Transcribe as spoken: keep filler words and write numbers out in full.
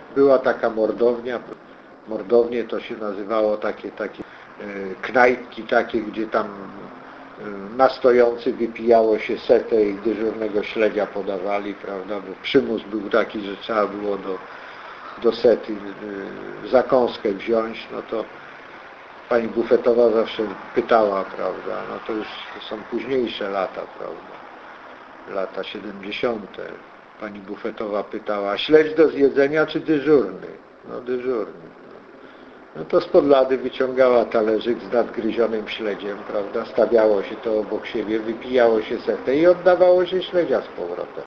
była taka mordownia, mordownie to się nazywało takie, takie knajpki takie, gdzie tam na stojący wypijało się setę i dyżurnego śledzia podawali, prawda, bo przymus był taki, że trzeba było do, do sety zakąskę wziąć, no to pani bufetowa zawsze pytała, prawda, no to już to są późniejsze lata, prawda, lata siedemdziesiąte. Pani bufetowa pytała, śledź do zjedzenia czy dyżurny? No dyżurny. No to spod lady wyciągała talerzyk z nadgryzionym śledziem, prawda, stawiało się to obok siebie, wypijało się setę i oddawało się śledzia z powrotem.